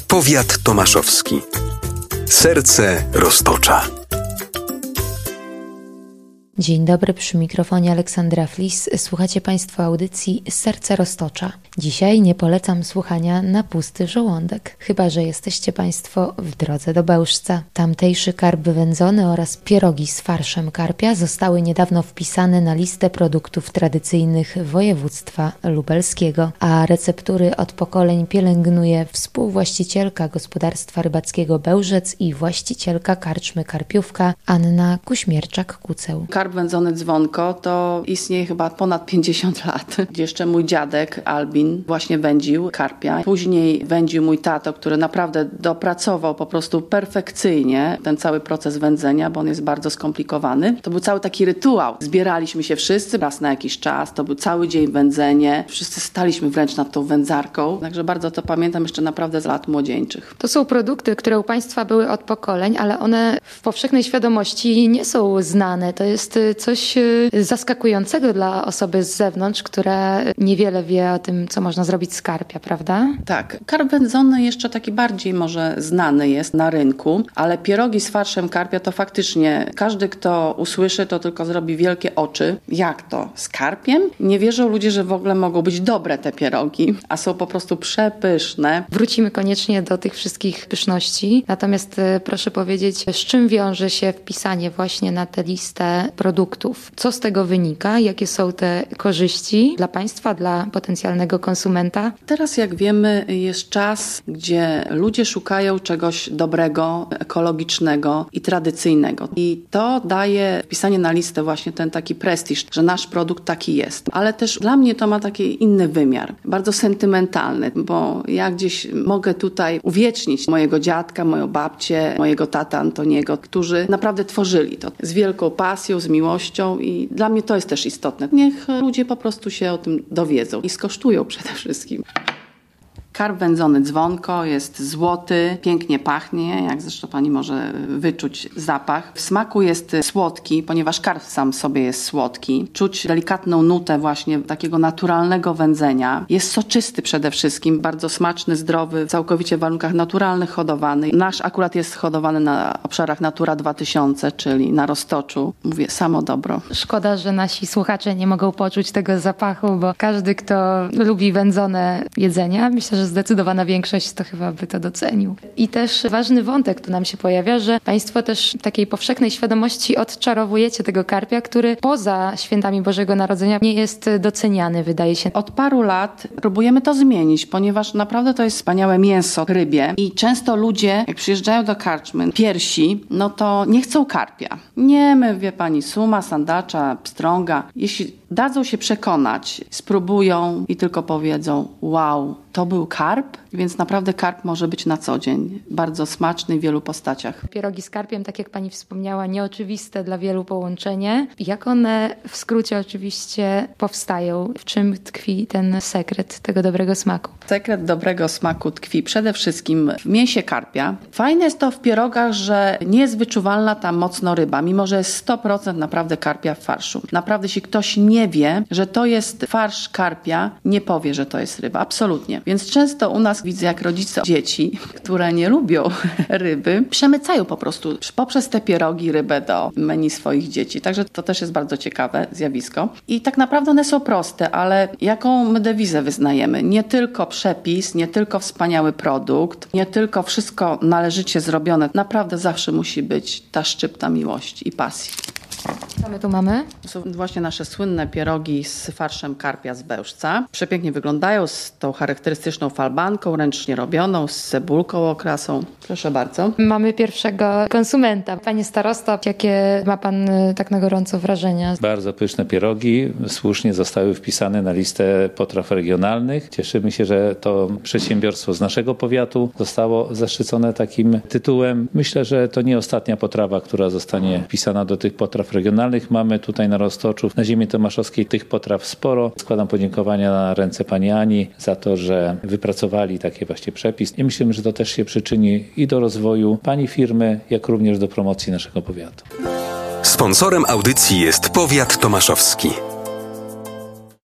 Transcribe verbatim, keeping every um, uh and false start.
Powiat tomaszowski. Serce Roztocza. Dzień dobry, przy mikrofonie Aleksandra Flis. Słuchacie Państwo audycji Serce Roztocza. Dzisiaj nie polecam słuchania na pusty żołądek, chyba że jesteście Państwo w drodze do Bełżca. Tamtejszy karp wędzony oraz pierogi z farszem karpia zostały niedawno wpisane na listę produktów tradycyjnych województwa lubelskiego, a receptury od pokoleń pielęgnuje współwłaścicielka gospodarstwa rybackiego Bełżec i właścicielka karczmy Karpiówka Anna Kuśmierczak-Kuceł. Karp wędzony dzwonko to istnieje chyba ponad pięćdziesiąt lat. Jeszcze mój dziadek Albin właśnie wędził karpia. Później wędził mój tato, który naprawdę dopracował po prostu perfekcyjnie ten cały proces wędzenia, bo on jest bardzo skomplikowany. To był cały taki rytuał. Zbieraliśmy się wszyscy raz na jakiś czas. To był cały dzień wędzenie. Wszyscy staliśmy wręcz nad tą wędzarką. Także bardzo to pamiętam jeszcze naprawdę z lat młodzieńczych. To są produkty, które u Państwa były od pokoleń, ale one w powszechnej świadomości nie są znane. To jest coś zaskakującego dla osoby z zewnątrz, która niewiele wie o tym, co można zrobić z karpia, prawda? Tak. Karp wędzony jeszcze taki bardziej może znany jest na rynku, ale pierogi z farszem karpia to faktycznie każdy, kto usłyszy, to tylko zrobi wielkie oczy. Jak to? Z karpiem? Nie wierzą ludzie, że w ogóle mogą być dobre te pierogi, a są po prostu przepyszne. Wrócimy koniecznie do tych wszystkich pyszności. Natomiast proszę powiedzieć, z czym wiąże się wpisanie właśnie na tę listę produktów? Co z tego wynika? Jakie są te korzyści dla Państwa, dla potencjalnego konsumenta? Teraz, jak wiemy, jest czas, gdzie ludzie szukają czegoś dobrego, ekologicznego i tradycyjnego. I to daje wpisanie na listę właśnie ten taki prestiż, że nasz produkt taki jest. Ale też dla mnie to ma taki inny wymiar, bardzo sentymentalny, bo ja gdzieś mogę tutaj uwiecznić mojego dziadka, moją babcię, mojego tata Antoniego, którzy naprawdę tworzyli to z wielką pasją, z miłością i dla mnie to jest też istotne. Niech ludzie po prostu się o tym dowiedzą i skosztują przede wszystkim. Karp wędzony dzwonko jest złoty, pięknie pachnie, jak zresztą Pani może wyczuć zapach. W smaku jest słodki, ponieważ karp sam sobie jest słodki. Czuć delikatną nutę właśnie takiego naturalnego wędzenia. Jest soczysty przede wszystkim, bardzo smaczny, zdrowy, całkowicie w warunkach naturalnych hodowany. Nasz akurat jest hodowany na obszarach Natura dwa tysiące, czyli na Roztoczu. Mówię, samo dobro. Szkoda, że nasi słuchacze nie mogą poczuć tego zapachu, bo każdy, kto lubi wędzone jedzenia, myślę, że zdecydowana większość to chyba by to docenił. I też ważny wątek tu nam się pojawia, że Państwo też w takiej powszechnej świadomości odczarowujecie tego karpia, który poza świętami Bożego Narodzenia nie jest doceniany, wydaje się. Od paru lat próbujemy to zmienić, ponieważ naprawdę to jest wspaniałe mięso rybie i często ludzie, jak przyjeżdżają do karczmy piersi, no to nie chcą karpia. Nie, my, wie Pani, suma, sandacza, pstrąga. Jeśli dadzą się przekonać, spróbują i tylko powiedzą, wow, to był karp, więc naprawdę karp może być na co dzień. Bardzo smaczny w wielu postaciach. Pierogi z karpiem, tak jak Pani wspomniała, nieoczywiste dla wielu połączenie. Jak one w skrócie oczywiście powstają? W czym tkwi ten sekret tego dobrego smaku? Sekret dobrego smaku tkwi przede wszystkim w mięsie karpia. Fajne jest to w pierogach, że nie jest wyczuwalna tam mocno ryba, mimo że jest sto procent naprawdę karpia w farszu. Naprawdę, jeśli ktoś nie wie, że to jest farsz karpia, nie powie, że to jest ryba. Absolutnie. Więc często u nas widzę, jak rodzice dzieci, które nie lubią ryby, przemycają po prostu poprzez te pierogi rybę do menu swoich dzieci. Także to też jest bardzo ciekawe zjawisko. I tak naprawdę one są proste, ale jaką my dewizę wyznajemy? Nie tylko przepis, nie tylko wspaniały produkt, nie tylko wszystko należycie zrobione. Naprawdę zawsze musi być ta szczypta miłości i pasji. Co my tu mamy? To są właśnie nasze słynne pierogi z farszem karpia z Bełżca. Przepięknie wyglądają z tą charakterystyczną falbanką, ręcznie robioną, z cebulką okrasą. Proszę bardzo. Mamy pierwszego konsumenta. Panie starosto, jakie ma Pan tak na gorąco wrażenia? Bardzo pyszne pierogi. Słusznie zostały wpisane na listę potraw regionalnych. Cieszymy się, że to przedsiębiorstwo z naszego powiatu zostało zaszczycone takim tytułem. Myślę, że to nie ostatnia potrawa, która zostanie wpisana do tych potraw regionalnych. Mamy tutaj na Roztoczu, na ziemi tomaszowskiej tych potraw sporo. Składam podziękowania na ręce pani Ani za to, że wypracowali taki właśnie przepis. I myślę, że to też się przyczyni i do rozwoju pani firmy, jak również do promocji naszego powiatu. Sponsorem audycji jest Powiat Tomaszowski.